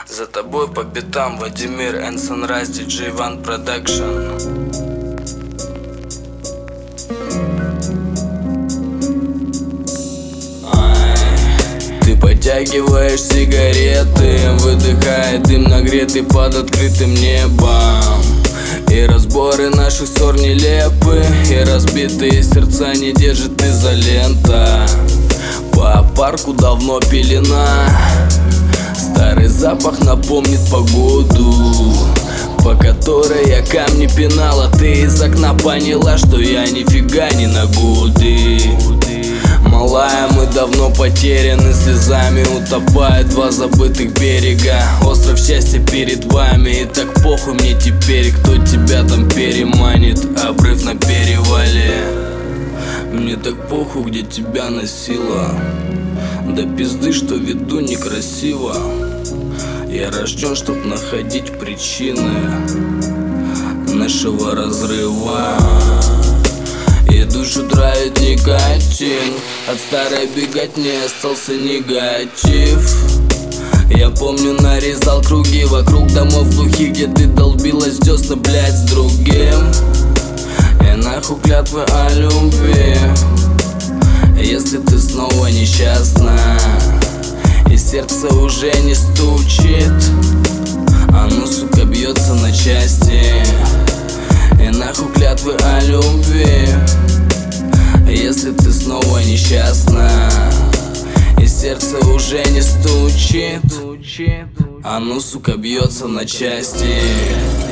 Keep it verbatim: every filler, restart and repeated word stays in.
За тобой по пятам Владимир and Sunrise, диджей One Production. Ты подтягиваешь сигареты, выдыхая дым, нагретый под открытым небом. И разборы наших ссор нелепы, и разбитые сердца не держит изолента. По парку давно пелена, старый запах напомнит погоду, по которой я камни пинала. Ты из окна поняла, что я нифига не на годы. Малая, мы давно потеряны, слезами утопают два забытых берега. Остров счастья перед вами, и так похуй мне теперь, кто тебя там переманит. Обрыв на перевале, мне так похуй, где тебя носило. Да пизды, что веду некрасиво. Я рожден, чтоб находить причины нашего разрыва. И душу травит никотин, от старой беготни остался негатив. Я помню, нарезал круги вокруг домов глухих, где ты долбилась десна, блять, с другим. И нахуй клятвы о любви, если ты снова несчастна и сердце уже не стучит, оно, сука, бьется на части. И нахуй клятвы о любви, если ты снова несчастна и сердце уже не стучит, оно, сука, бьется на части.